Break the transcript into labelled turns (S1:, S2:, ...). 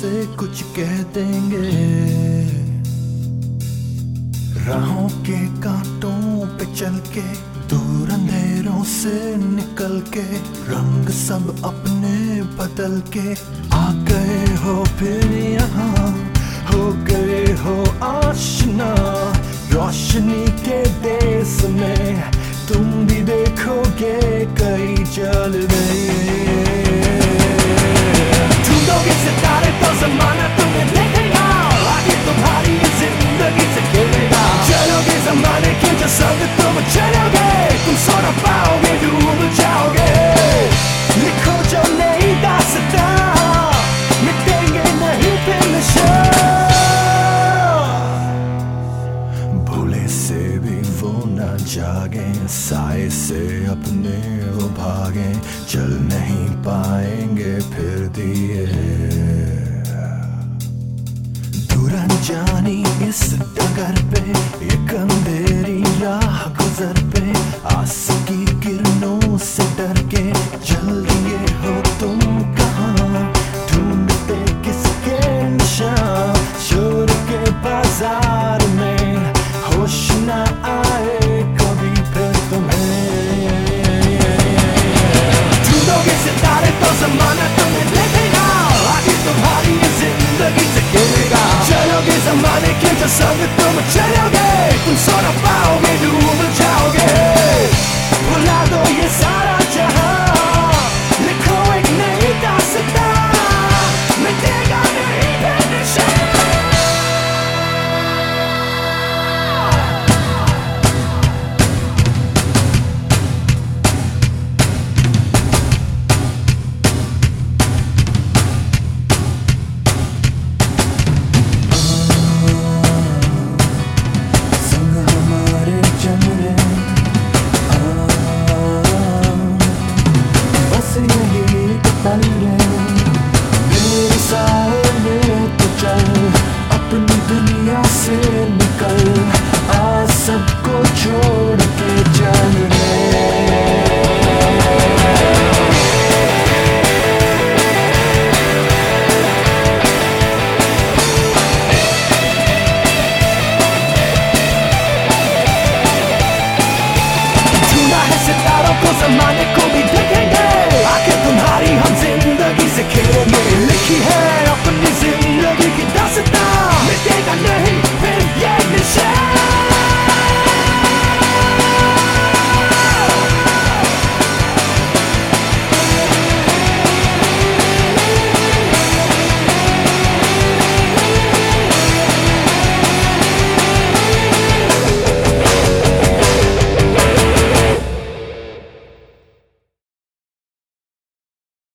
S1: से कुछ कह देंगे। राहों के कांटों पे चल के, दूर अंधेरों से निकल के, रंग सब अपने बदल के आ गए हो फिर यहाँ, हो गए हो आशना। रोशनी के देश में तुम भी देखोगे कई जलवे। ढूंढोगे सितारे तो जमाना तुम्हें देखेगा, आगे तुम्हारी जिंदगी से खेलेगा। चलोगे जमाने के जो संग तुम चलोगे, तुम सो न पाओगे, डूब जाओगे। लिखो जो नई दास्तां, मिटेंगे नहीं फिर निशान। भोले से भी वो न जागे, साए से अपने वो भागे, चल नहीं पाएंगे फिर दिए। दूर अनजानी इस डगर पे, एक अंधेरी राह गुजर पे, आस की किरणों से डर के चल दिए हो तुम कहाँ, ढूंढते किसके निशान। शोर के बाजार में होश न आए कभी फिर तुम्हें। ढूंढोगे सितारे तो जमाना तुम्हें देखेगा, आगे तुम्हारी जिंदगी से खेलेगा। चलोगे जमाने के जो संग तुम चलोगे, तुम सो न पाओगे, डूब जाओगे। भुला दो ये सारा जहां,